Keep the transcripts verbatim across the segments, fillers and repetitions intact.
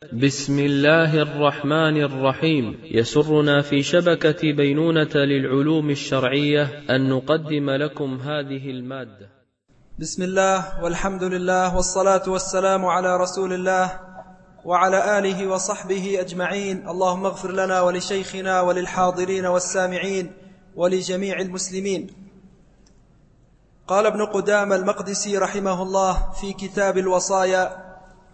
بسم الله الرحمن الرحيم. يسرنا في شبكة بينونة للعلوم الشرعية أن نقدم لكم هذه المادة. بسم الله والحمد لله والصلاة والسلام على رسول الله وعلى آله وصحبه أجمعين. اللهم اغفر لنا ولشيخنا وللحاضرين والسامعين ولجميع المسلمين. قال ابن قدامة المقدسي رحمه الله في كتاب الوصايا: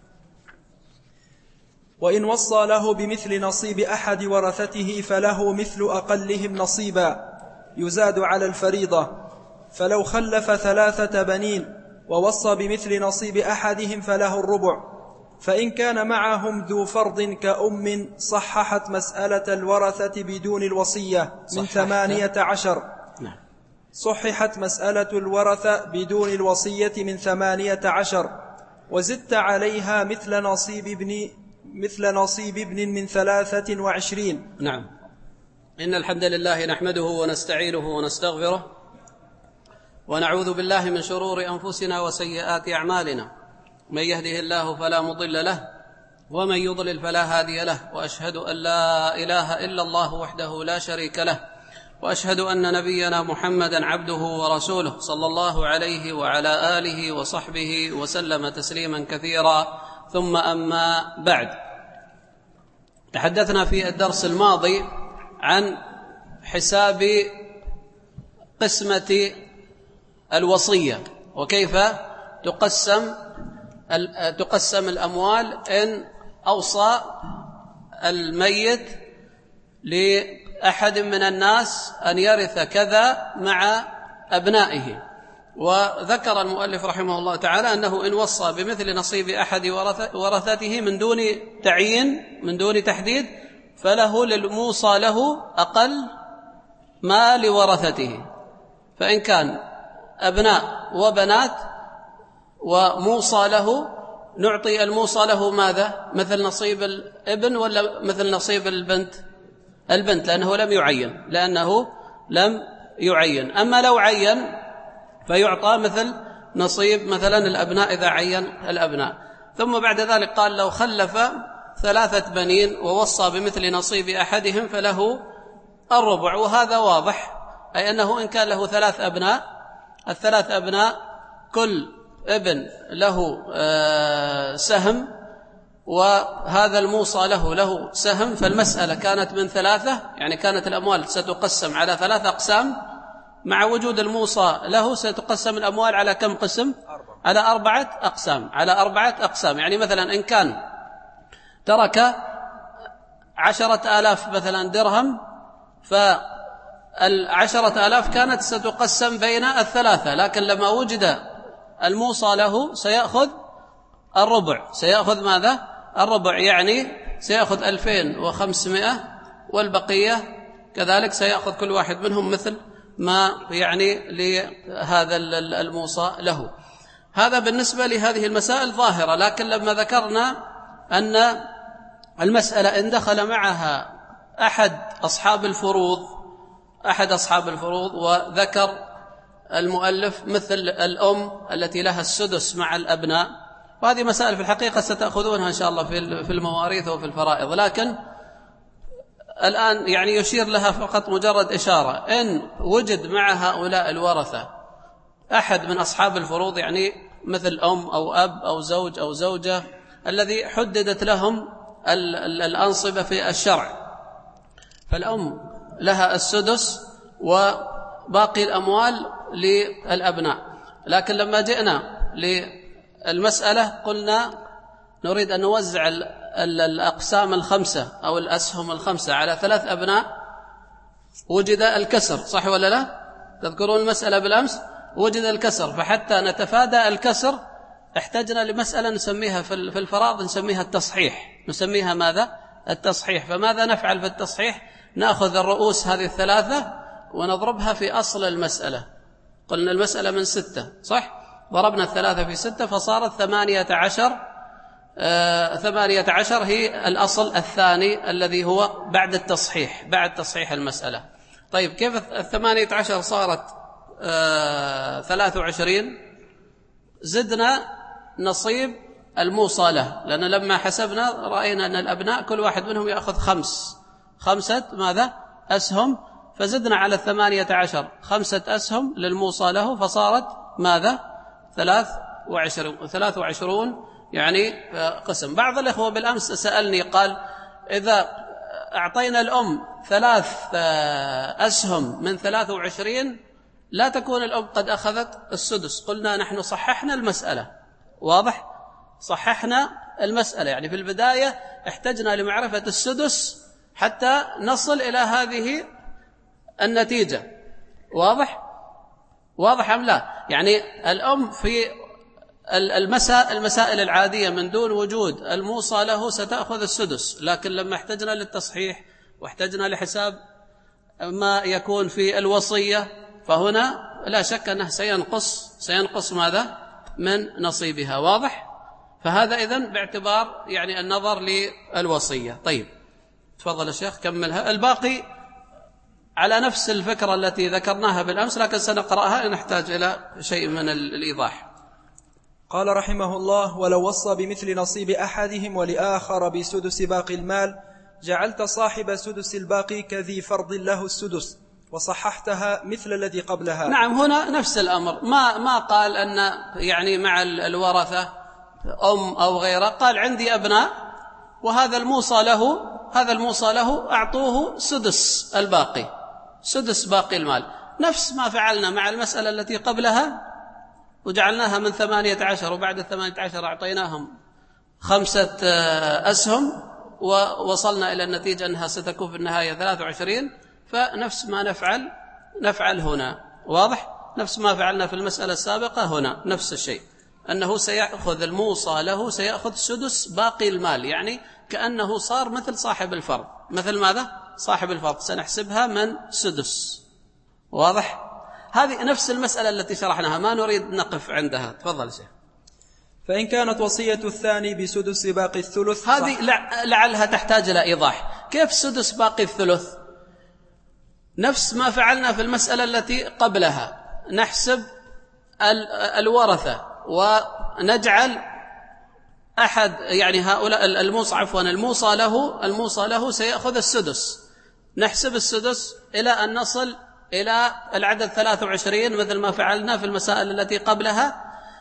وإن وصى له بمثل نصيب أحد ورثته فله مثل أقلهم نصيبا يزاد على الفريضة، فلو خلف ثلاثة بنين ووصى بمثل نصيب أحدهم فله الربع، فإن كان معهم ذو فرض كأم صححت مسألة الورثة بدون الوصية من ثمانية عشر صححت مسألة الورثة بدون الوصية من ثمانية عشر وزدت عليها مثل نصيب ابن مثل نصيب ابن من ثلاثة وعشرين. نعم. إن الحمد لله نحمده ونستعينه ونستغفره ونعوذ بالله من شرور أنفسنا وسيئات أعمالنا، من يهده الله فلا مضل له ومن يضلل فلا هادي له، وأشهد أن لا إله إلا الله وحده لا شريك له، وأشهد أن نبينا محمدا عبده ورسوله صلى الله عليه وعلى آله وصحبه وسلم تسليما كثيرا، ثم أما بعد. تحدثنا في الدرس الماضي عن حساب قسمة الوصية وكيف تقسم تقسم الأموال إن أوصى الميت لأحد من الناس أن يرث كذا مع أبنائه. وذكر المؤلف رحمه الله تعالى أنه إن وصى بمثل نصيب أحد ورثته من دون تعيين من دون تحديد فله للموصى له أقل ما لورثته، فإن كان أبناء وبنات وموصى له نعطي الموصى له ماذا؟ مثل نصيب الابن ولا مثل نصيب البنت؟ البنت، لأنه لم يعين لأنه لم يعين أما لو عين فيعطى مثل نصيب مثلا الأبناء إذا عين الأبناء. ثم بعد ذلك قال: لو خلف ثلاثة بنين ووصى بمثل نصيب أحدهم فله الربع. وهذا واضح، أي أنه إن كان له ثلاث أبناء، الثلاث أبناء كل ابن له سهم وهذا الموصى له له سهم، فالمسألة كانت من ثلاثة، يعني كانت الأموال ستقسم على ثلاث أقسام، مع وجود الموصى له ستقسم الأموال على كم قسم؟ على أربعة أقسام على أربعة أقسام يعني مثلا إن كان ترك عشرة آلاف مثلا درهم، فالعشرة آلاف كانت ستقسم بين الثلاثة، لكن لما وجد الموصى له سيأخذ الربع. سيأخذ ماذا؟ الربع، يعني سيأخذ ألفين وخمسمائة، والبقية كذلك سيأخذ كل واحد منهم مثل ما يعني لهذا الموصى له. هذا بالنسبة لهذه المسائل ظاهرة، لكن لما ذكرنا أن المسألة إن دخل معها أحد أصحاب الفروض أحد أصحاب الفروض وذكر المؤلف مثل الأم التي لها السدس مع الأبناء، وهذه مسائل في الحقيقة ستأخذونها إن شاء الله في المواريث وفي الفرائض، لكن الآن يعني يشير لها فقط مجرد إشارة. إن وجد مع هؤلاء الورثة أحد من أصحاب الفروض، يعني مثل أم أو أب أو زوج أو زوجة الذي حددت لهم الأنصبة في الشرع، فالأم لها السدس وباقي الأموال للأبناء. لكن لما جئنا للمسألة قلنا نريد أن نوزع الأقسام الخمسة أو الأسهم الخمسة على ثلاث أبناء، وجد الكسر، صح ولا لا؟ تذكرون المسألة بالأمس؟ وجد الكسر، فحتى نتفادى الكسر احتجنا لمسألة نسميها في الفرائض نسميها التصحيح. نسميها ماذا؟ التصحيح. فماذا نفعل في التصحيح؟ نأخذ الرؤوس هذه الثلاثة ونضربها في أصل المسألة. قلنا المسألة من ستة، صح؟ ضربنا الثلاثة في ستة فصارت ثمانية عشر. آه ثمانية عشر هي الأصل الثاني الذي هو بعد التصحيح، بعد تصحيح المسألة. طيب كيف الثمانية عشر صارت آه ثلاثة وعشرين؟ زدنا نصيب الموصى له، لأن لما حسبنا رأينا أن الأبناء كل واحد منهم يأخذ خمس خمسة ماذا أسهم، فزدنا على الثمانية عشر خمسة أسهم للموصى له، فصارت ماذا ثلاث وعشرون ثلاث وعشرون يعني قسم. بعض الإخوة بالأمس سألني قال إذا أعطينا الأم ثلاث أسهم من ثلاث وعشرين لا تكون الأم قد أخذت السدس. قلنا نحن صححنا المسألة، واضح، صححنا المسألة، يعني في البداية احتجنا لمعرفة السدس حتى نصل إلى هذه النتيجة، واضح واضح أم لا؟ يعني الأم في المسائل المسائل العادية من دون وجود الموصى له ستأخذ السدس، لكن لما احتجنا للتصحيح واحتجنا لحساب ما يكون في الوصية فهنا لا شك أنه سينقص سينقص ماذا من نصيبها، واضح؟ فهذا إذن باعتبار يعني النظر للوصية. طيب تفضل يا شيخ كملها. الباقي على نفس الفكرة التي ذكرناها بالأمس، لكن سنقرأها نحتاج إلى شيء من الإيضاح. قال رحمه الله: ولو وصى بمثل نصيب أحدهم ولآخر بسدس باقي المال جعلت صاحب سدس الباقي كذي فرض له السدس، وصححتها مثل الذي قبلها. نعم، هنا نفس الأمر، ما ما قال أن يعني مع الورثة أم أو غيره، قال عندي أبناء وهذا الموصى له هذا الموصى له أعطوه سدس الباقي، سدس باقي المال، نفس ما فعلنا مع المسألة التي قبلها وجعلناها من ثمانية عشر، وبعد الثمانية عشر أعطيناهم خمسة أسهم ووصلنا إلى النتيجة أنها ستكون في النهاية ثلاثة وعشرين، فنفس ما نفعل نفعل هنا، واضح؟ نفس ما فعلنا في المسألة السابقة هنا نفس الشيء، أنه سيأخذ الموصى له سيأخذ سدس باقي المال، يعني كأنه صار مثل صاحب الفرض. مثل ماذا؟ صاحب الفرض سنحسبها من سدس، واضح؟ هذه نفس المسألة التي شرحناها، ما نريد نقف عندها. تفضل شيخ. فإن كانت وصية الثاني بسدس باقي الثلث، هذه لعلها تحتاج إلى إيضاح. كيف سدس باقي الثلث؟ نفس ما فعلنا في المسألة التي قبلها، نحسب الورثة ونجعل أحد يعني هؤلاء الموصى عفوا الموصى له الموصى له سيأخذ السدس، نحسب السدس إلى أن نصل إلى العدد ثلاثة وعشرين مثل ما فعلنا في المسائل التي قبلها.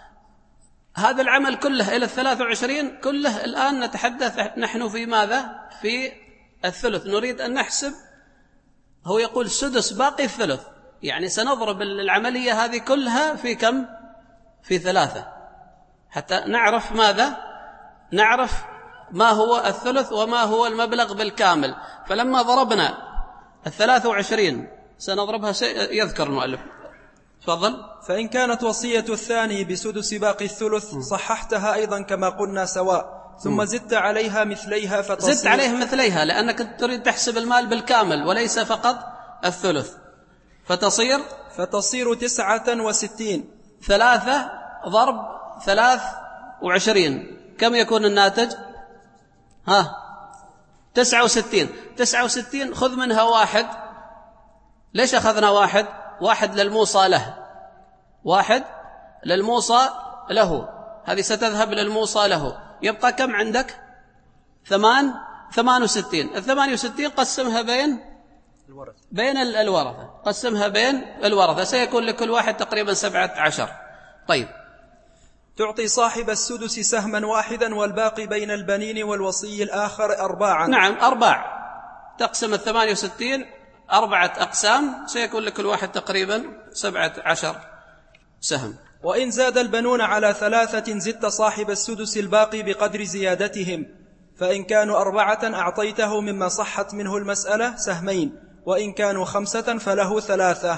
هذا العمل كله إلى الثلاثة وعشرين كله الآن نتحدث نحن في ماذا؟ في الثلث، نريد أن نحسب. هو يقول سدس باقي الثلث، يعني سنضرب العملية هذه كلها في كم؟ في ثلاثة، حتى نعرف ماذا؟ نعرف ما هو الثلث وما هو المبلغ بالكامل. فلما ضربنا الثلاثة وعشرين سنضربها شيء يذكر المؤلف. تفضل. فإن كانت وصية الثاني بسدس باقي الثلث صححتها أيضا كما قلنا سواء، ثم زدت عليها مثليها فتصير. زدت عليها مثليها لأنك تريد تحسب المال بالكامل وليس فقط الثلث، فتصير فتصير تسعة وستين. ثلاثة ضرب ثلاث وعشرين كم يكون الناتج؟ ها تسعة وستين. تسعة وستين خذ منها واحد. ليش أخذنا واحد؟ واحد للموصى له، واحد للموصى له، هذه ستذهب للموصى له، يبقى كم عندك؟ ثمان ثمان وستين. الثمان وستين قسمها بين الورثة. بين الورثة قسمها بين الورثة، سيكون لكل واحد تقريبا سبعة عشر. طيب. تعطي صاحب السدس سهما واحدا والباقي بين البنين والوصي الآخر أرباعا. نعم أرباع، تقسم الثمان وستين أربعة أقسام، سيكون لكل واحد تقريبا سبعة عشر سهم. وإن زاد البنون على ثلاثة زدت صاحب السدس الباقي بقدر زيادتهم، فإن كانوا أربعة أعطيته مما صحت منه المسألة سهمين، وإن كانوا خمسة فله ثلاثة.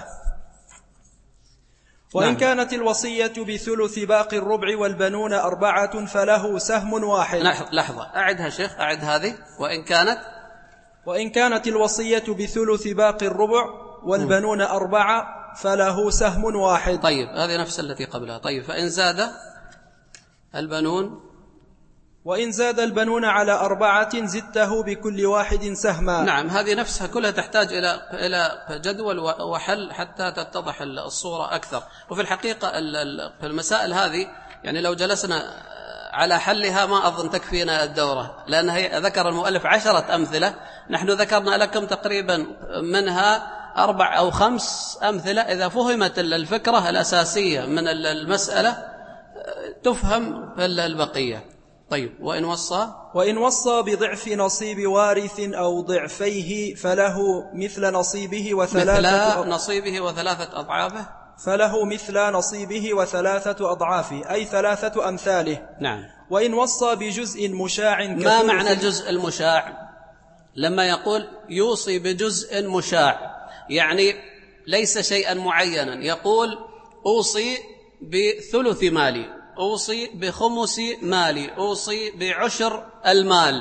وإن نعم. كانت الوصية بثلث باقي الربع والبنون أربعة فله سهم واحد. لحظة أعدها شيخ، أعد هذه. وإن كانت وإن كانت الوصية بثلث باقي الربع والبنون أربعة فله سهم واحد. طيب هذه نفس التي قبلها. طيب فإن زاد البنون وإن زاد البنون على أربعة زدته بكل واحد سهما. نعم هذه نفسها كلها تحتاج إلى إلى جدول وحل حتى تتضح الصورة أكثر. وفي الحقيقة في المسائل هذه يعني لو جلسنا على حلها ما أظن تكفينا الدورة، لأن ذكر المؤلف عشرة أمثلة، نحن ذكرنا لكم تقريبا منها أربع أو خمس أمثلة. إذا فهمت الفكرة الأساسية من المسألة تفهم البقية. طيب، وإن وصى وإن وصى بضعف نصيب وارث أو ضعفيه فله مثل نصيبه وثلاثة مثل نصيبه وثلاثة أضعافه فله مثل نصيبه وثلاثة أضعافه، أي ثلاثة أمثاله. نعم. وإن وصى بجزء مشاع كثلث. ما معنى الجزء المشاع؟ لما يقول يوصي بجزء مشاع يعني ليس شيئا معينا، يقول أوصي بثلث مالي، أوصي بخمس مالي، أوصي بعشر المال.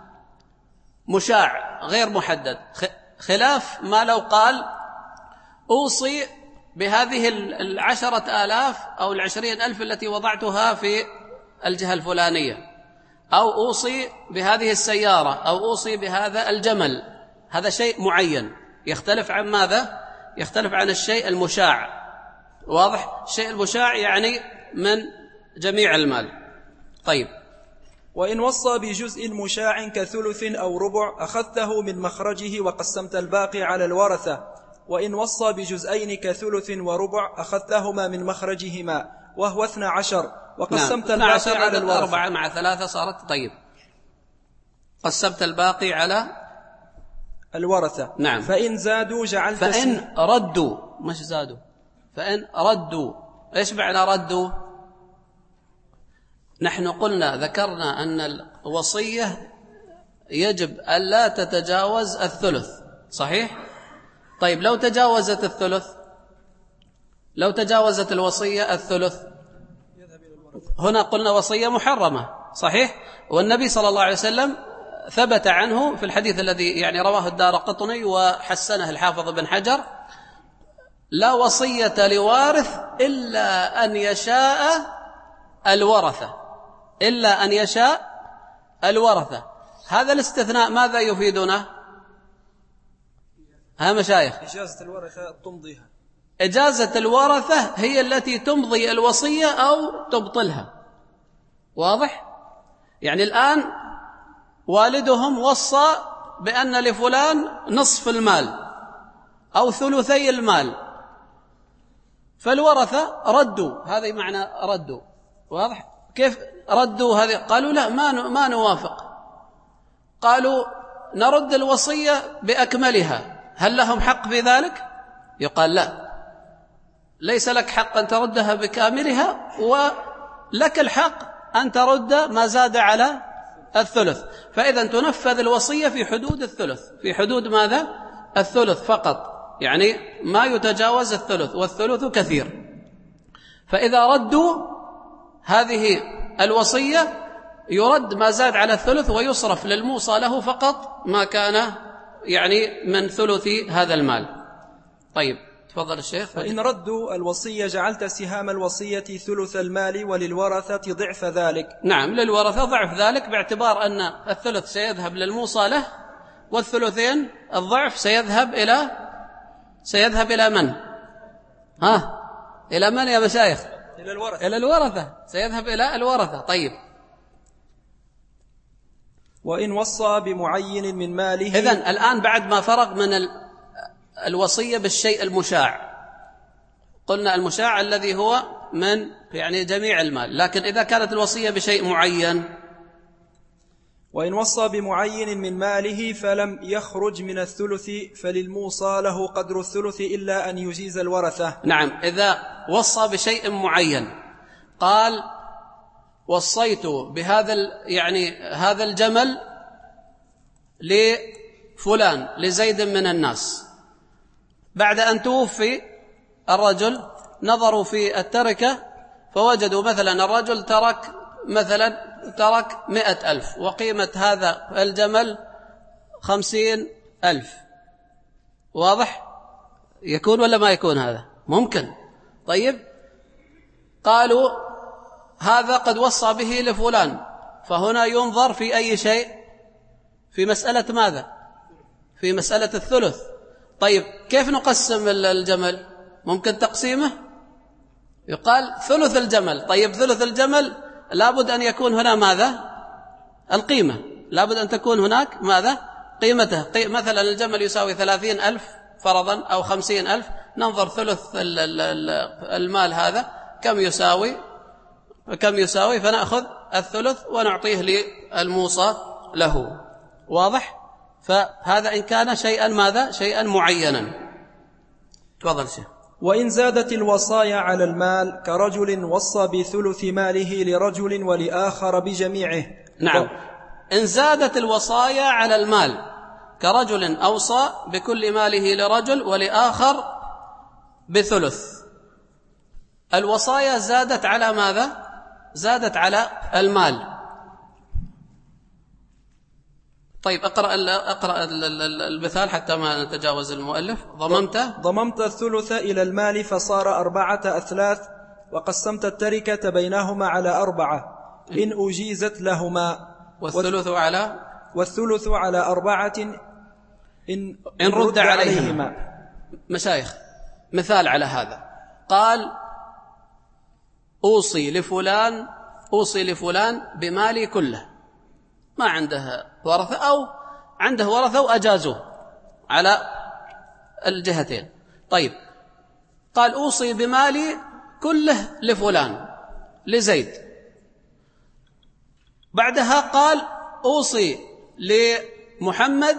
مشاع غير محدد، خلاف ما لو قال أوصي بهذه العشرة آلاف أو العشرين ألف التي وضعتها في الجهة الفلانية، أو أوصي بهذه السيارة، أو أوصي بهذا الجمل. هذا شيء معين، يختلف عن ماذا؟ يختلف عن الشيء المشاع. واضح؟ الشيء المشاع يعني من جميع المال. طيب، وإن وصى بجزء مشاع كثلث أو ربع أخذته من مخرجه وقسمت الباقي على الورثة. وإن وصى بجزئين كثلث وربع أخذتهما من مخرجهما وهو اثنى عشر وقسمت نعم. الباقي على الورثة. أربعة مع ثلاثة صارت. طيب، قسمت الباقي على الورثة. نعم. فإن زادوا جعلت فإن ردوا، مش زادوا، فإن ردوا. إيش معنى ردوا؟ نحن قلنا ذكرنا أن الوصية يجب ألا تتجاوز الثلث، صحيح؟ طيب، لو تجاوزت الثلث، لو تجاوزت الوصية الثلث، هنا قلنا وصية محرمة، صحيح؟ والنبي صلى الله عليه وسلم ثبت عنه في الحديث الذي يعني رواه الدارقطني وحسنه الحافظ بن حجر: لا وصية لوارث إلا أن يشاء الورثة، إلا أن يشاء الورثة. هذا الاستثناء ماذا يفيدنا؟ ها مشايخ؟ إجازة الورثة تمضيها. إجازة الورثة هي التي تمضي الوصية أو تبطلها. واضح؟ يعني الآن والدهم وصى بأن لفلان نصف المال أو ثلثي المال، فالورثة ردوا. هذا معنى ردوا. واضح؟ كيف ردوا هذه؟ قالوا لا، ما ما نوافق. قالوا نرد الوصية بأكملها، هل لهم حق في ذلك؟ يقال لا، ليس لك حق أن تردها بكاملها، ولك الحق أن ترد ما زاد على الثلث. فإذا تنفذ الوصية في حدود الثلث، في حدود ماذا؟ الثلث فقط، يعني ما يتجاوز الثلث، والثلث كثير. فإذا ردوا هذه الوصية يرد ما زاد على الثلث ويصرف للموصى له فقط ما كان يعني من ثلث هذا المال. طيب، تفضل الشيخ. فإن ردوا الوصية جعلت سهام الوصية ثلث المال وللورثة ضعف ذلك. نعم، للورثة ضعف ذلك، باعتبار أن الثلث سيذهب للموصى له، والثلثين الضعف سيذهب إلى سيذهب إلى من؟ ها؟ إلى من يا مشايخ؟ إلى الورثة. إلى الورثة، سيذهب إلى الورثة. طيب، وإن وصى بمعين من ماله. إذن الآن بعد ما فرغ من الوصية بالشيء المشاع، قلنا المشاع الذي هو من يعني جميع المال، لكن إذا كانت الوصية بشيء معين. وإن وصى بمعين من ماله فلم يخرج من الثلث فللموصى له قدر الثلث إلا أن يجيز الورثة. نعم، إذا وصى بشيء معين، قال وصيت بهذا يعني هذا الجمل لفلان لزيد من الناس، بعد أن توفي الرجل نظروا في التركة فوجدوا مثلا الرجل ترك مثلا ترك مئة ألف، وقيمة هذا الجمل خمسين ألف. واضح؟ يكون ولا ما يكون؟ هذا ممكن. طيب، قالوا هذا قد وصى به لفلان، فهنا ينظر في أي شيء؟ في مسألة ماذا؟ في مسألة الثلث. طيب، كيف نقسم الجمل؟ ممكن تقسيمه؟ يقال ثلث الجمل. طيب، ثلث الجمل لابد أن يكون هنا ماذا؟ القيمة، لابد أن تكون هناك ماذا؟ قيمته. قي... مثلا الجمل يساوي ثلاثين ألف فرضا أو خمسين ألف، ننظر ثلث المال هذا كم يساوي كم يساوي فنأخذ الثلث ونعطيه للموصى له. واضح؟ فهذا إن كان شيئا ماذا؟ شيئا معينا. تفضل شيخ. وإن زادت الوصايا على المال كرجل وصى بثلث ماله لرجل ولآخر بجميعه. نعم، إن زادت الوصايا على المال كرجل أوصى بكل ماله لرجل ولآخر بثلث. الوصايا زادت على ماذا؟ زادت على المال. طيب اقرأ اقرأ المثال حتى ما نتجاوز المؤلف. ضممت ضممت الثلث إلى المال فصار أربعة أثلاث، وقسمت التركة بينهما على أربعة إن أجيزت لهما، والثلث على والثلث على أربعة إن, إن رد عليهما. مشايخ، مثال على هذا، قال أوصي لفلان أوصي لفلان بمالي كله، ما عنده ورثة أو عنده ورثة وأجازوه على الجهتين. طيب، قال أوصي بمالي كله لفلان لزيد، بعدها قال أوصي لمحمد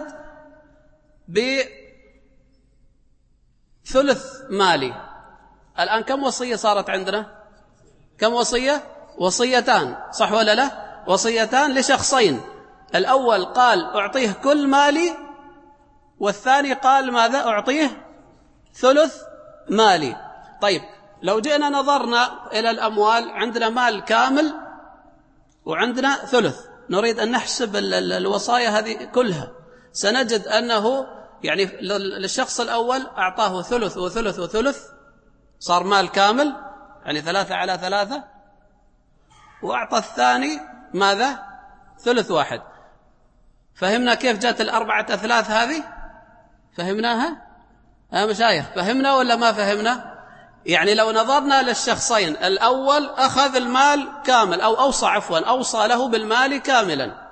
بثلث مالي. الآن كم وصية صارت عندنا؟ كم وصية؟ وصيتان، صح ولا لا؟ وصيتان لشخصين. الأول قال أعطيه كل مالي، والثاني قال ماذا؟ أعطيه ثلث مالي. طيب، لو جئنا نظرنا إلى الأموال، عندنا مال كامل وعندنا ثلث، نريد أن نحسب الوصايا هذه كلها، سنجد أنه يعني للشخص الأول أعطاه ثلث وثلث وثلث، صار مال كامل يعني ثلاثة على ثلاثة، وأعطى الثاني ماذا؟ ثلث واحد. فهمنا كيف جاءت الأربعة أثلاث هذه؟ فهمناها؟ ها مشايخ، فهمنا ولا ما فهمنا؟ يعني لو نظرنا للشخصين، الأول أخذ المال كامل أو أوصى عفوا أوصى له بالمال كاملا.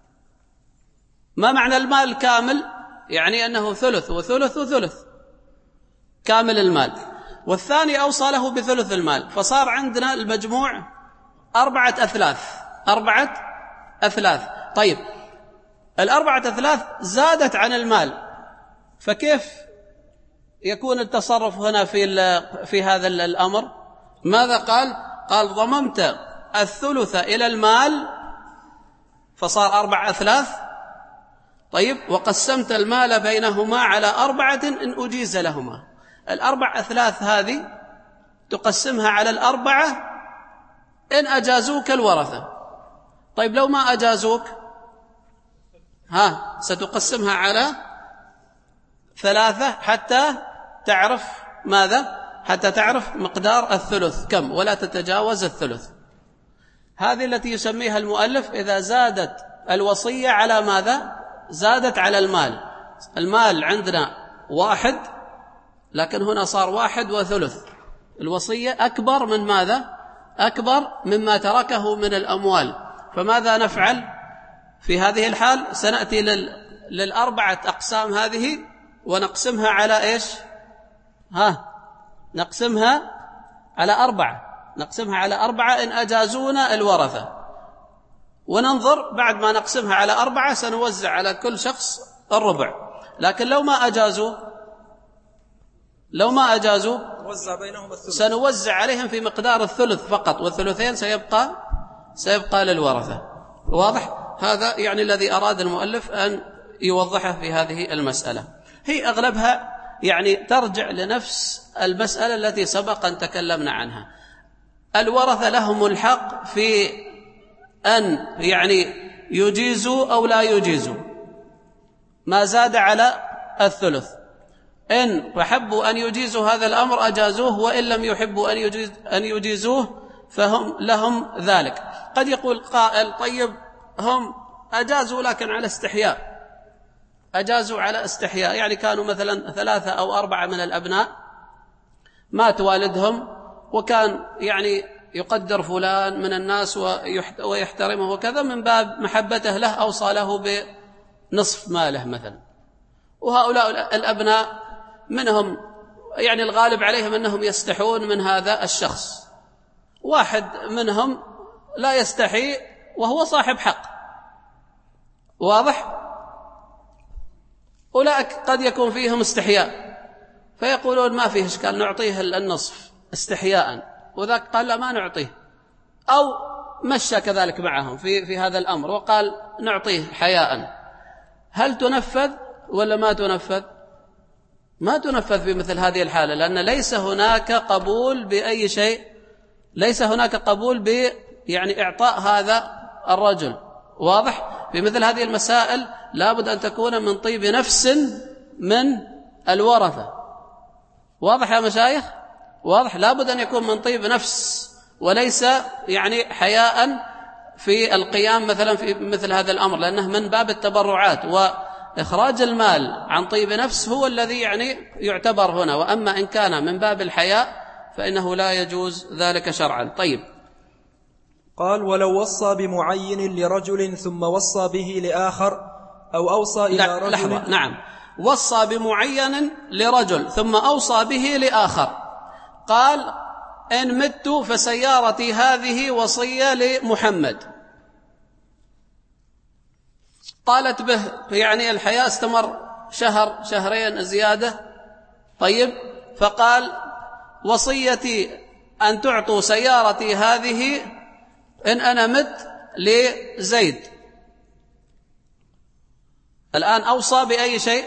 ما معنى المال كامل؟ يعني أنه ثلث وثلث وثلث كامل المال. والثاني أوصى له بثلث المال، فصار عندنا المجموع أربعة أثلاث أربعة أثلاث. طيب، الأربعة أثلاث زادت عن المال، فكيف يكون التصرف هنا في في هذا الأمر؟ ماذا قال؟ قال ضممت الثلث إلى المال فصار أربعة أثلاث. طيب، وقسمت المال بينهما على أربعة إن أجيز لهما. الأربع أثلاث هذه تقسمها على الأربعة إن أجازوك الورثة. طيب، لو ما أجازوك ها ستقسمها على ثلاثة حتى تعرف ماذا؟ حتى تعرف مقدار الثلث كم، ولا تتجاوز الثلث. هذه التي يسميها المؤلف إذا زادت الوصية على ماذا؟ زادت على المال. المال عندنا واحد، لكن هنا صار واحد وثلث. الوصية أكبر من ماذا؟ أكبر مما تركه من الأموال. فماذا نفعل في هذه الحال؟ سنأتي لل... للأربعة أقسام هذه ونقسمها على إيش؟ ها نقسمها على أربعة نقسمها على أربعة إن أجازونا الورثة، وننظر بعد ما نقسمها على أربعة سنوزع على كل شخص الربع. لكن لو ما أجازوا لو ما أجازوا سنوزع عليهم في مقدار الثلث فقط، والثلثين سيبقى سيبقى للورثة. واضح؟ هذا يعني الذي أراد المؤلف أن يوضحه في هذه المسألة. هي أغلبها يعني ترجع لنفس المسألة التي سبق أن تكلمنا عنها. الورثة لهم الحق في أن يعني يجيزوا أو لا يجيزوا ما زاد على الثلث. إن يحبوا أن يجيزوا هذا الأمر أجازوه، وإن لم يحبوا أن, يجيز أن يجيزوه فهم لهم ذلك. قد يقول قائل طيب هم أجازوا لكن على استحياء، أجازوا على استحياء، يعني كانوا مثلا ثلاثة أو أربعة من الأبناء، مات والدهم وكان يعني يقدر فلان من الناس ويحترمه وكذا، من باب محبته له أوصى له بنصف ماله مثلا. وهؤلاء الأبناء منهم يعني الغالب عليهم أنهم يستحون من هذا الشخص. واحد منهم لا يستحي وهو صاحب حق، واضح؟ أولئك قد يكون فيهم استحياء فيقولون ما فيه إشكال نعطيه النصف استحياء، وذاك قال لا ما نعطيه، أو مشى كذلك معهم في, في هذا الأمر وقال نعطيه حياء. هل تنفذ ولا ما تنفذ؟ ما تنفذ في مثل هذه الحالة، لأن ليس هناك قبول بأي شيء، ليس هناك قبول ب يعني إعطاء هذا الرجل، واضح؟ في مثل هذه المسائل لابد أن تكون من طيب نفس من الورثة، واضح يا مشايخ؟ واضح؟ لابد أن يكون من طيب نفس، وليس يعني حياء في القيام مثلا في مثل هذا الأمر، لأنه من باب التبرعات، وإخراج المال عن طيب نفس هو الذي يعني يعتبر هنا. وأما إن كان من باب الحياء فإنه لا يجوز ذلك شرعا. طيب، قال ولو وصى بمعين لرجل ثم وصى به لآخر أو أوصى إلى رجل. لحظة، نعم، وصى بمعين لرجل ثم أوصى به لآخر. قال إن مت فسيارتي هذه وصية لمحمد. قالت به يعني الحياة استمر شهر شهرين زيادة. طيب، فقال وصيتي أن تعطوا سيارتي هذه إن أنا مت لزيد. الآن أوصى بأي شيء؟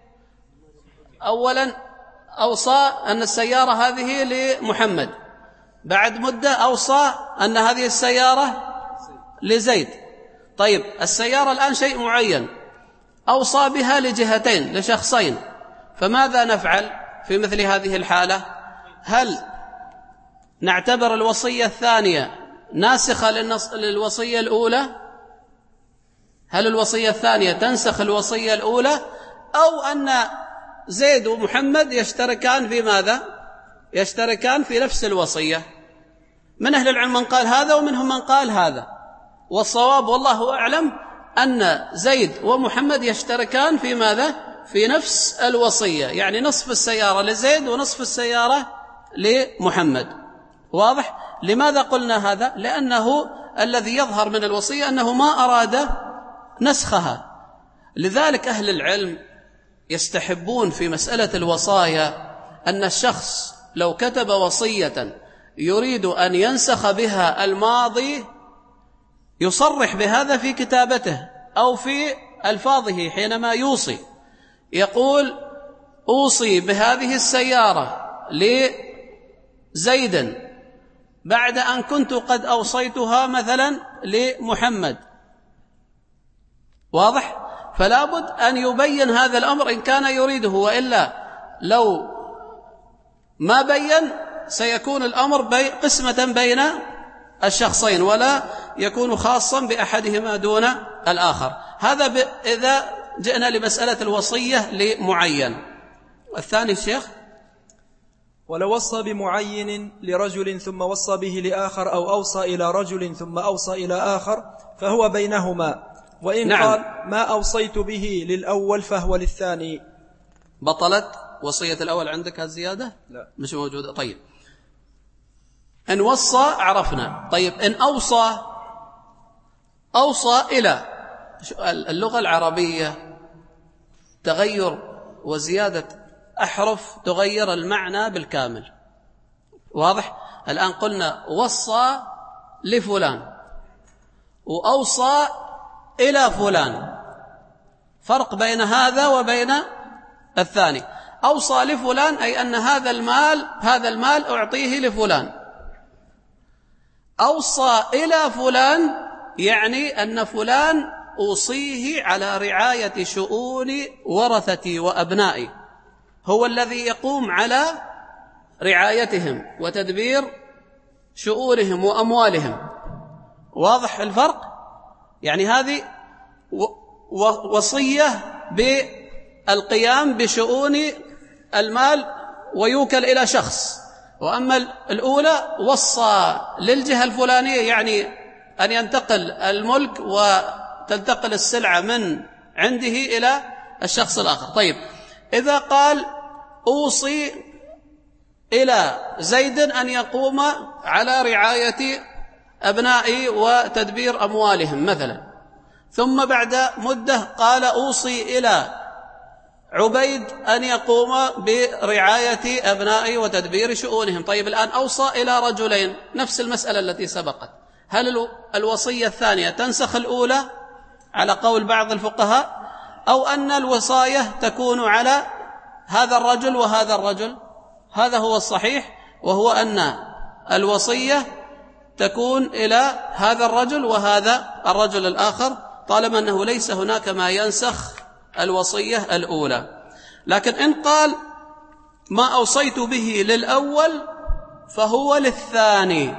أولا أوصى أن السيارة هذه لمحمد، بعد مدة أوصى أن هذه السيارة لزيد. طيب، السيارة الآن شيء معين، أوصى بها لجهتين لشخصين، فماذا نفعل في مثل هذه الحالة؟ هل نعتبر الوصية الثانية ناسخة للوصية الأولى؟ هل الوصية الثانية تنسخ الوصية الأولى، أو أن زيد ومحمد يشتركان في ماذا؟ يشتركان في نفس الوصية؟ من أهل العلم من قال هذا ومنهم من قال هذا، والصواب والله أعلم أن زيد ومحمد يشتركان في ماذا؟ في نفس الوصية، يعني نصف السيارة لزيد ونصف السيارة لمحمد، واضح؟ لماذا قلنا هذا؟ لأنه الذي يظهر من الوصية أنه ما أراد نسخها. لذلك أهل العلم يستحبون في مسألة الوصايا أن الشخص لو كتب وصية يريد أن ينسخ بها الماضي يصرح بهذا في كتابته أو في ألفاظه حينما يوصي، يقول أوصي بهذه السيارة لزيد بعد أن كنت قد أوصيتها مثلا لمحمد، واضح؟ فلا بد أن يبين هذا الأمر إن كان يريده، وإلا لو ما بين سيكون الأمر بي قسمة بين الشخصين ولا يكون خاصا بأحدهما دون الآخر. هذا إذا جئنا لمسألة الوصية لمعين. الثاني الشيخ، ولو وصى بمعين لرجل ثم وصى به لآخر أو أوصى إلى رجل ثم أوصى إلى آخر فهو بينهما، وإن نعم. قال ما أوصيت به للأول فهو للثاني. بطلت وصية الأول عندك هالزيادة؟ لا، مش موجودة. طيب، إن وصى عرفنا. طيب، إن أوصى أوصى إلى، اللغة العربية تغير وزيادة أحرف تغير المعنى بالكامل، واضح؟ الآن قلنا وصى لفلان وأوصى إلى فلان، فرق بين هذا وبين الثاني. أوصى لفلان أي أن هذا المال هذا المال أعطيه لفلان. أوصى إلى فلان يعني أن فلان أوصيه على رعاية شؤون ورثتي وأبنائي، هو الذي يقوم على رعايتهم وتدبير شؤونهم وأموالهم، واضح الفرق؟ يعني هذه وصية بالقيام بشؤون المال ويوكل إلى شخص، وأما الأولى وصى للجهة الفلانية، يعني أن ينتقل الملك وتنتقل السلعة من عنده إلى الشخص الآخر. طيب إذا قال أوصي إلى زيد أن يقوم على رعاية أبنائي وتدبير أموالهم مثلا، ثم بعد مدة قال أوصي إلى عبيد أن يقوم برعاية أبنائي وتدبير شؤونهم. طيب الآن أوصى إلى رجلين، نفس المسألة التي سبقت، هل الوصية الثانية تنسخ الأولى على قول بعض الفقهاء، أو أن الوصاية تكون على هذا الرجل وهذا الرجل؟ هذا هو الصحيح، وهو أن الوصية تكون إلى هذا الرجل وهذا الرجل الآخر، طالما أنه ليس هناك ما ينسخ الوصية الأولى. لكن إن قال ما أوصيت به للأول فهو للثاني،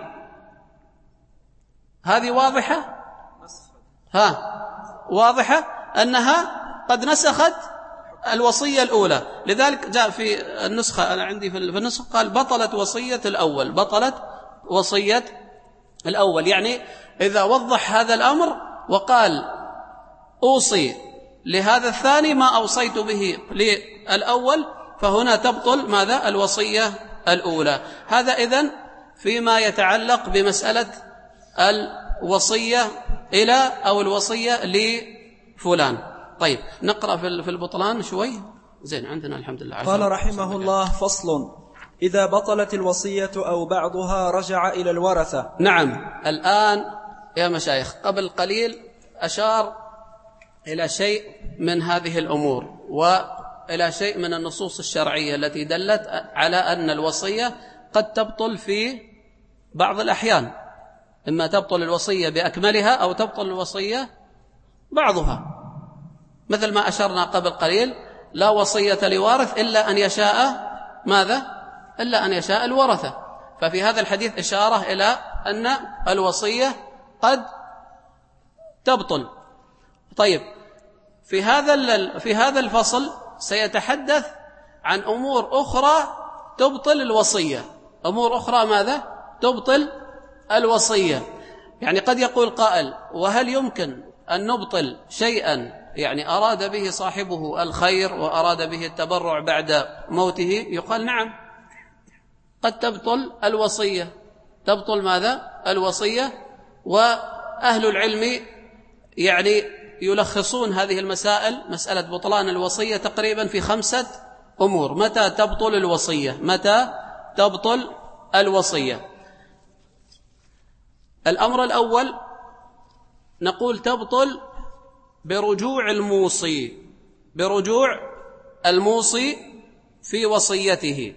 هذه واضحة؟ ها واضحة أنها قد نسخت الوصية الأولى. لذلك جاء في النسخة، أنا عندي في النسخة قال بطلت وصية الأول، بطلت وصية الأول، يعني إذا وضح هذا الأمر وقال أوصي لهذا الثاني ما أوصيت به للأول، فهنا تبطل ماذا؟ الوصية الأولى. هذا إذن فيما يتعلق بمسألة الوصية إلى أو الوصية لفلان. طيب نقرأ في البطلان شوي. زين عندنا الحمد لله. قال رحمه الله: فصل: إذا بطلت الوصية أو بعضها رجع إلى الورثة. نعم، الآن يا مشايخ قبل قليل أشار إلى شيء من هذه الأمور وإلى شيء من النصوص الشرعية التي دلت على أن الوصية قد تبطل في بعض الأحيان، إما تبطل الوصية بأكملها أو تبطل الوصية بعضها، مثل ما أشرنا قبل قليل: لا وصية لوارث إلا أن يشاء ماذا؟ إلا أن يشاء الورثة. ففي هذا الحديث إشارة إلى أن الوصية قد تبطل. طيب في هذا في هذا الفصل سيتحدث عن أمور أخرى تبطل الوصية، أمور أخرى ماذا؟ تبطل الوصية. يعني قد يقول قائل: وهل يمكن أن نبطل شيئا يعني أراد به صاحبه الخير وأراد به التبرع بعد موته؟ يقال نعم، قد تبطل الوصية. تبطل ماذا؟ الوصية. وأهل العلم يعني يلخصون هذه المسائل، مسألة بطلان الوصية، تقريبا في خمسة أمور. متى تبطل الوصية؟ متى تبطل الوصية؟ الأمر الأول نقول تبطل برجوع الموصي، برجوع الموصي في وصيته.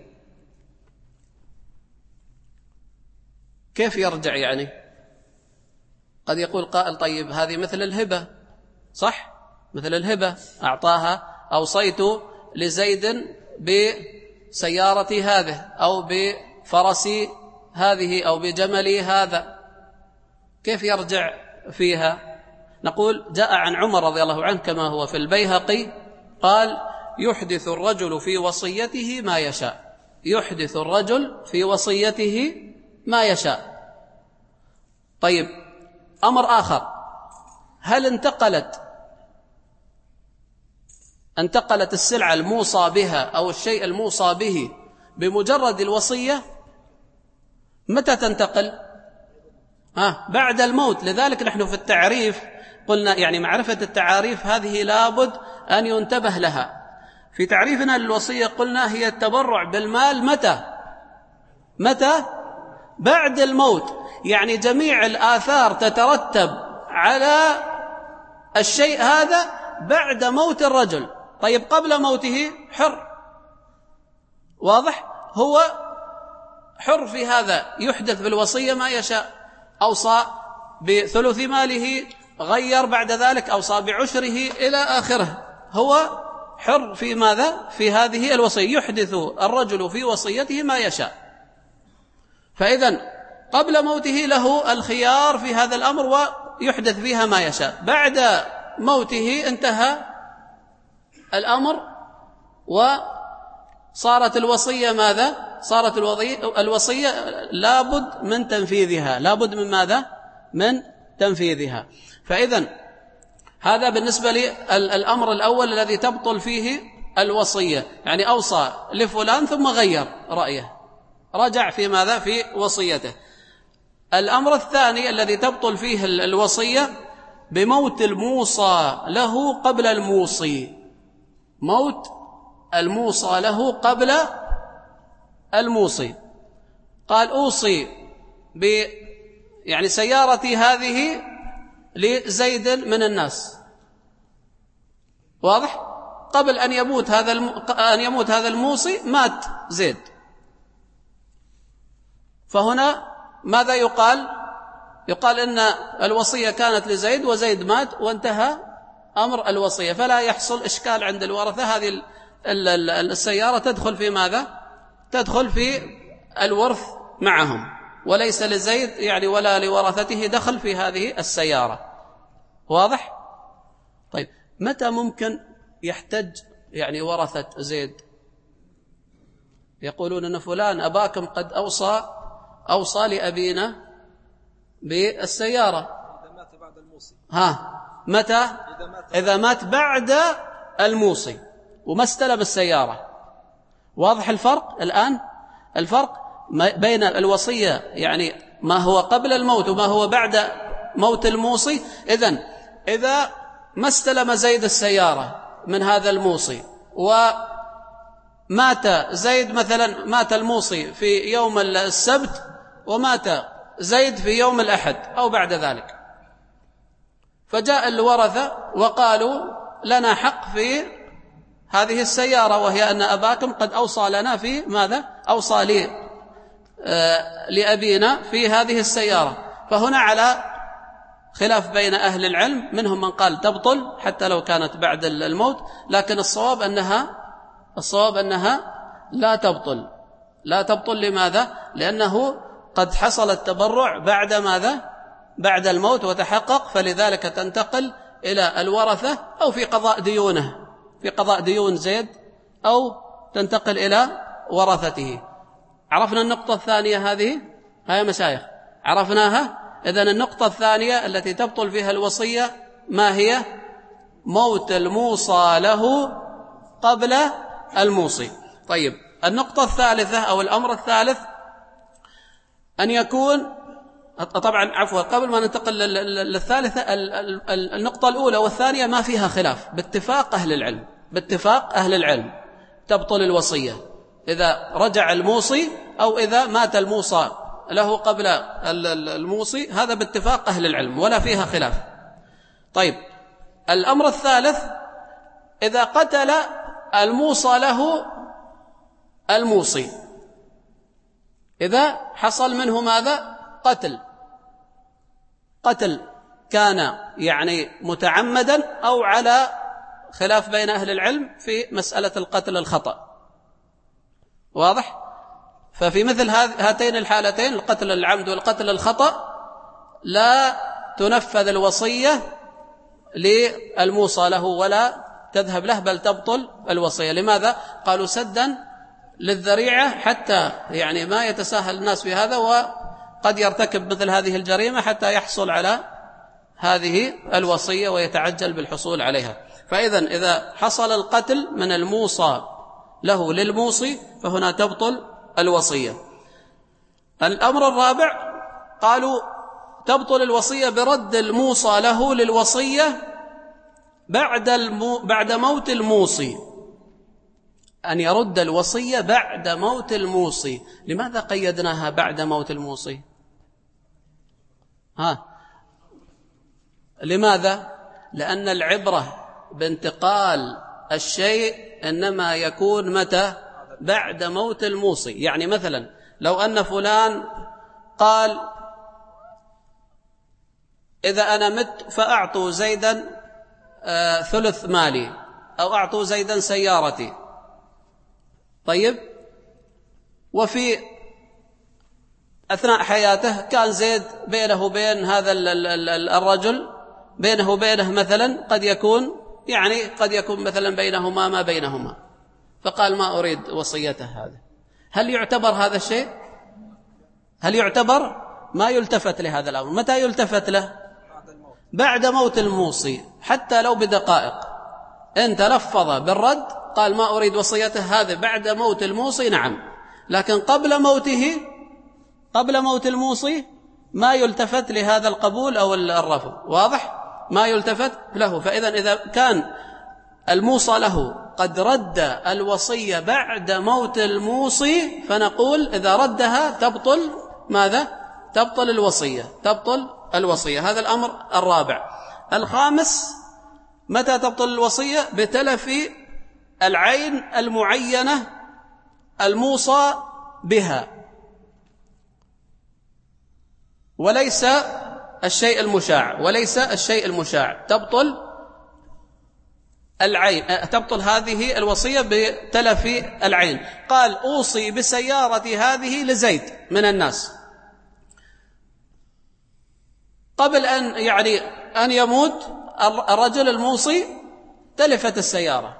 كيف يرجع يعني؟ قد يقول قائل: طيب هذه مثل الهبة، صح؟ مثل الهبة، أعطاها، أوصيت لزيد بسيارتي هذه أو بفرسي هذه أو بجملي هذا، كيف يرجع فيها؟ نقول جاء عن عمر رضي الله عنه كما هو في البيهقي قال: يحدث الرجل في وصيته ما يشاء، يحدث الرجل في وصيته ما يشاء. طيب أمر آخر: هل انتقلت انتقلت السلعة الموصى بها أو الشيء الموصى به بمجرد الوصية؟ متى تنتقل؟ ها بعد الموت. لذلك نحن في التعريف قلنا يعني معرفة التعاريف هذه لابد أن ينتبه لها. في تعريفنا للوصية قلنا هي التبرع بالمال متى؟ متى؟ بعد الموت. يعني جميع الآثار تترتب على الشيء هذا بعد موت الرجل. طيب قبل موته حر، واضح؟ هو حر في هذا، يحدث بالوصية ما يشاء. أوصى بثلث ماله، غير بعد ذلك أوصى بعشره إلى آخره، هو حر في ماذا؟ في هذه الوصية، يحدث الرجل في وصيته ما يشاء. فإذن قبل موته له الخيار في هذا الأمر ويحدث فيها ما يشاء. بعد موته انتهى الأمر وصارت الوصية ماذا؟ صارت الوصية لابد من تنفيذها. لابد من ماذا؟ من تنفيذها. فإذن هذا بالنسبة للأمر الأول الذي تبطل فيه الوصية، يعني أوصى لفلان ثم غير رأيه، رجع في ماذا؟ في وصيته. الأمر الثاني الذي تبطل فيه الوصية بموت الموصى له قبل الموصي. موت الموصى له قبل الموصي. قال أوصي ب يعني سيارتي هذه لزيد من الناس، واضح؟ قبل أن يموت هذا الم... أن يموت هذا الموصي مات زيد. فهنا ماذا يقال؟ يقال إن الوصية كانت لزيد وزيد مات وانتهى أمر الوصية، فلا يحصل إشكال عند الورثة. هذه السيارة تدخل في ماذا؟ تدخل في الورث معهم، وليس لزيد يعني ولا لورثته دخل في هذه السيارة. واضح؟ طيب متى ممكن يحتج يعني ورثة زيد؟ يقولون أن فلان أباكم قد أوصى أوصى لأبينا بالسيارة. إذا مات بعد الموصي. ها متى؟ إذا مات, إذا مات بعد الموصي وما استلم السيارة. واضح الفرق الآن؟ الفرق بين الوصية يعني ما هو قبل الموت وما هو بعد موت الموصي. إذن إذا ما استلم زيد السيارة من هذا الموصي ومات زيد، مثلا مات الموصي في يوم السبت ومات زيد في يوم الأحد أو بعد ذلك، فجاء الورثة وقالوا لنا حق في هذه السيارة، وهي أن أباكم قد أوصى لنا في ماذا؟ أوصى لي آه لأبينا في هذه السيارة. فهنا على خلاف بين أهل العلم، منهم من قال تبطل حتى لو كانت بعد الموت، لكن الصواب أنها الصواب أنها لا تبطل. لا تبطل لماذا؟ لأنه قد حصل التبرع بعد ماذا؟ بعد الموت وتحقق، فلذلك تنتقل إلى الورثة أو في قضاء ديونه، في قضاء ديون زيد، أو تنتقل إلى ورثته. عرفنا النقطة الثانية هذه؟ هاي مشايخ عرفناها. إذن النقطة الثانية التي تبطل فيها الوصية ما هي؟ موت الموصى له قبل الموصي. طيب النقطة الثالثة أو الأمر الثالث أن يكون، طبعا عفوا قبل ما ننتقل للثالثة، النقطة الأولى والثانية ما فيها خلاف باتفاق أهل العلم، باتفاق أهل العلم تبطل الوصية إذا رجع الموصي أو إذا مات الموصى له قبل الموصي، هذا باتفاق أهل العلم ولا فيها خلاف. طيب الأمر الثالث إذا قتل الموصى له الموصي، إذا حصل منه ماذا؟ قتل، قتل كان يعني متعمدا أو على خلاف بين أهل العلم في مسألة القتل الخطأ. واضح؟ ففي مثل هاتين الحالتين القتل العمد والقتل الخطأ لا تنفذ الوصية للموصى له ولا تذهب له، بل تبطل الوصية. لماذا؟ قالوا سدا للذريعة حتى يعني ما يتساهل الناس في هذا وقد يرتكب مثل هذه الجريمة حتى يحصل على هذه الوصية ويتعجل بالحصول عليها. فإذا إذا حصل القتل من الموصى له للموصي فهنا تبطل الوصية. الأمر الرابع قالوا تبطل الوصية برد الموصى له للوصية بعد المو بعد موت الموصي، أن يرد الوصية بعد موت الموصي. لماذا قيدناها بعد موت الموصي؟ ها لماذا؟ لأن العبرة بانتقال الشيء إنما يكون متى؟ بعد موت الموصي. يعني مثلا لو أن فلان قال إذا أنا مت فأعطوا زيدا آه ثلث مالي أو أعطوا زيدا سيارتي. طيب وفي أثناء حياته كان زيد بينه وبين هذا الرجل بينه وبينه مثلا قد يكون يعني قد يكون مثلا بينهما ما بينهما، فقال ما أريد وصيته هذا. هل يعتبر هذا الشيء؟ هل يعتبر؟ ما يلتفت لهذا الأمر. متى يلتفت له؟ بعد موت الموصي، حتى لو بدقائق. إن تلفظ بالرد قال ما أريد وصيته، هذا بعد موت الموصي نعم، لكن قبل موته، قبل موت الموصي ما يلتفت لهذا القبول أو الرفض. واضح؟ ما يلتفت له. فإذا إذا كان الموصى له قد رد الوصية بعد موت الموصي، فنقول إذا ردها تبطل ماذا؟ تبطل الوصية، تبطل الوصية. هذا الأمر الرابع. الخامس: متى تبطل الوصية؟ بتلف العين المعينة الموصى بها، وليس الشيء المشاع، وليس الشيء المشاع. تبطل العين، تبطل هذه الوصية بتلف العين. قال أوصي بسيارة هذه لزيد من الناس، قبل أن يعني أن يموت الرجل الموصي تلفت السيارة،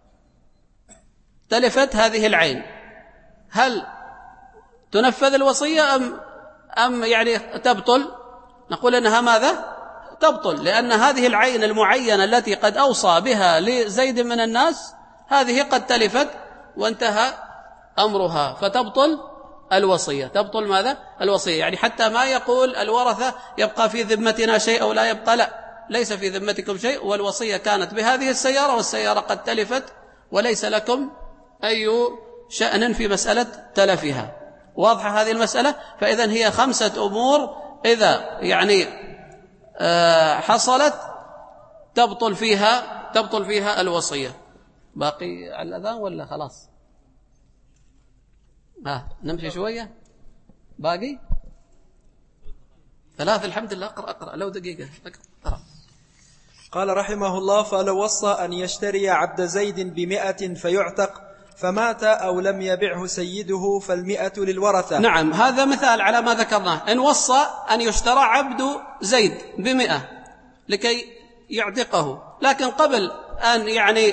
تلفت هذه العين، هل تنفذ الوصية أم أم يعني تبطل؟ نقول إنها ماذا؟ تبطل، لأن هذه العين المعينة التي قد أوصى بها لزيد من الناس هذه قد تلفت وانتهى أمرها، فتبطل الوصية. تبطل ماذا؟ الوصية. يعني حتى ما يقول الورثة يبقى في ذمتنا شيء أو لا يبقى، لا، ليس في ذمتكم شيء، والوصية كانت بهذه السيارة والسيارة قد تلفت وليس لكم أي شأن في مسألة تلفها. واضحة هذه المسألة؟ فإذن هي خمسة أمور إذا يعني حصلت تبطل فيها تبطل فيها الوصية. باقي على الأذان ولا خلاص؟ ها نمشي شوية. باقي ثلاث. الحمد لله. أقرأ أقرأ لو دقيقة أقرأ. قال رحمه الله: فلو وصى أن يشتري عبد زيد بمئة فيعتق، فمات أو لم يبعه سيده، فالمئة للورثة. نعم، هذا مثال على ما ذكرناه. إن وصى أن يشترى عبد زيد بمئة لكي يعتقه، لكن قبل أن يعني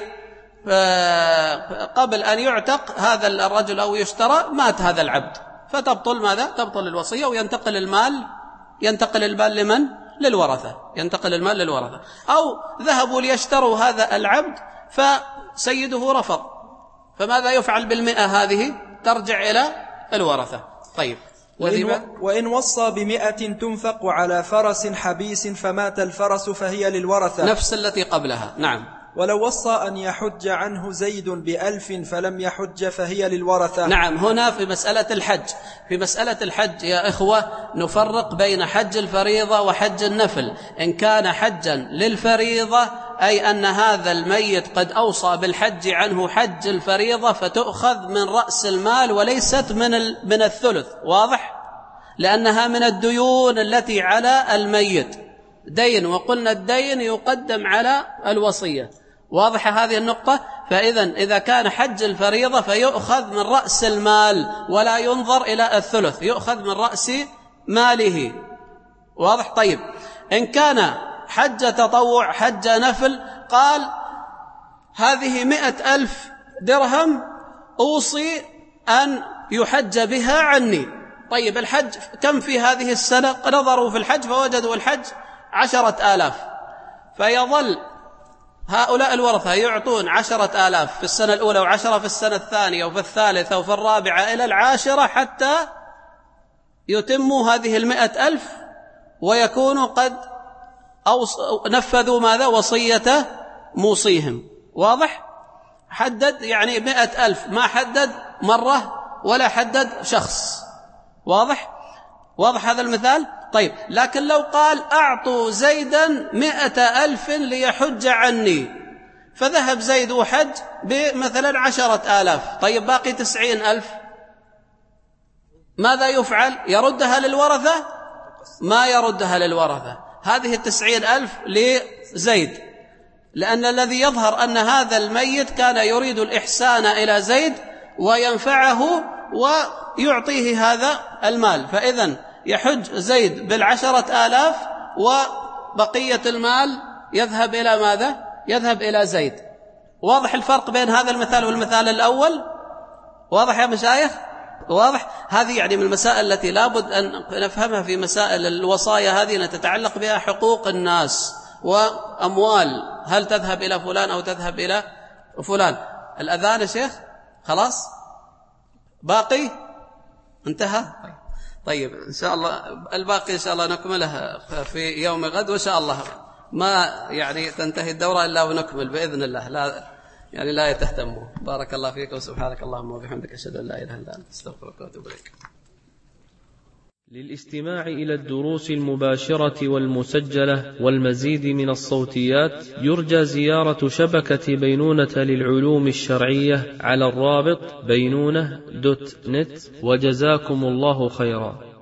قبل أن يعتق هذا الرجل أو يشترى مات هذا العبد، فتبطل ماذا؟ تبطل الوصية، وينتقل المال ينتقل المال لمن؟ للورثة. ينتقل المال للورثة. أو ذهبوا ليشتروا هذا العبد فسيده رفض، فماذا يفعل بالمئة هذه؟ ترجع إلى الورثة. طيب. وإن, وإن وصى بمئة تنفق على فرس حبيس فمات الفرس فهي للورثة، نفس التي قبلها. نعم. ولو وصى أن يحج عنه زيد بألف فلم يحج فهي للورثة. نعم. هنا في مسألة الحج في مسألة الحج يا إخوة نفرق بين حج الفريضة وحج النفل. إن كان حجا للفريضة أي أن هذا الميت قد أوصى بالحج عنه حج الفريضة، فتؤخذ من رأس المال وليست من من الثلث. واضح؟ لأنها من الديون التي على الميت، دين، وقلنا الدين يقدم على الوصية. واضحة هذه النقطة؟ فإذا إذا كان حج الفريضة فيؤخذ من رأس المال ولا ينظر إلى الثلث، يؤخذ من رأس ماله. واضح؟ طيب. إن كان حج تطوع حج نفل، قال هذه مئة ألف درهم أوصي أن يحج بها عني. طيب الحج كم في هذه السنة؟ نظروا في الحج فوجدوا الحج عشرة آلاف، فيظل هؤلاء الورثة يعطون عشرة آلاف في السنة الأولى وعشرة في السنة الثانية وفي الثالثة وفي الرابعة إلى العاشرة حتى يتموا هذه المئة ألف ويكونوا قد نفذوا ماذا؟ وصية موصيهم. واضح؟ حدد يعني مئة ألف، ما حدد مرة ولا حدد شخص. واضح؟ واضح هذا المثال؟ طيب. لكن لو قال أعطوا زيدا مئة ألف ليحج عني، فذهب زيد وحج بمثلا عشرة آلاف، طيب باقي تسعين ألف، ماذا يفعل؟ يردها للورثة؟ ما يردها للورثة. هذه التسعين ألف لزيد، لأن الذي يظهر أن هذا الميت كان يريد الإحسان إلى زيد وينفعه ويعطيه هذا المال، فإذن يحج زيد بالعشرة آلاف وبقية المال يذهب إلى ماذا؟ يذهب إلى زيد. واضح الفرق بين هذا المثال والمثال الأول؟ واضح يا مشايخ؟ واضح؟ هذه يعني من المسائل التي لابد أن نفهمها في مسائل الوصايا هذه، أن تتعلق بها حقوق الناس وأموال، هل تذهب إلى فلان أو تذهب إلى فلان. الأذان يا شيخ خلاص باقي انتهى. طيب إن شاء الله الباقي إن شاء الله نكمله في يوم غد، وإن شاء الله ما يعني تنتهي الدورة إلا ونكمل بإذن الله، لا يعني لا تهتموا. بارك الله فيك، وسبحانك اللهم وبحمدك أشهد أن لا إله إلا أنت أستغفرك وأتوب إليك. للاستماع إلى الدروس المباشرة والمسجلة والمزيد من الصوتيات يرجى زيارة شبكة بينونة للعلوم الشرعية على الرابط بينونة دوت نت، وجزاكم الله خيرا.